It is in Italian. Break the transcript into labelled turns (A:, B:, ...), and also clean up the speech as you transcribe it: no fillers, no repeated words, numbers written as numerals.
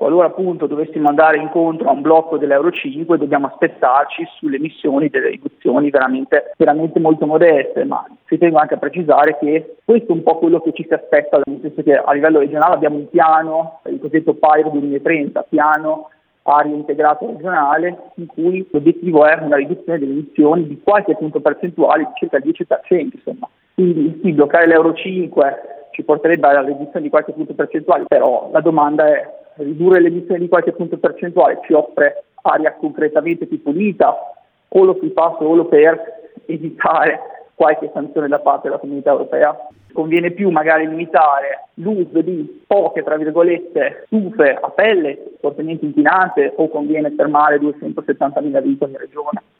A: qualora appunto dovessimo andare incontro a un blocco dell'Euro 5 dobbiamo aspettarci sulle emissioni delle riduzioni veramente molto modeste, ma ci tengo anche a precisare che questo è un po' quello che ci si aspetta, nel senso che a livello regionale abbiamo un piano, il cosiddetto PAIR 2030, piano aria integrato regionale, in cui l'obiettivo è una riduzione delle emissioni di qualche punto percentuale, di circa il 10%, insomma. Quindi sì, bloccare l'Euro 5 ci porterebbe alla riduzione di qualche punto percentuale, però la domanda è: ridurre le emissioni di qualche punto percentuale ci offre aria concretamente più pulita o lo si fa solo per evitare qualche sanzione da parte della Comunità Europea? Conviene più magari limitare l'uso di poche, tra virgolette, stufe a pelle fortemente inquinate, o conviene fermare 270.000 veicoli in regione?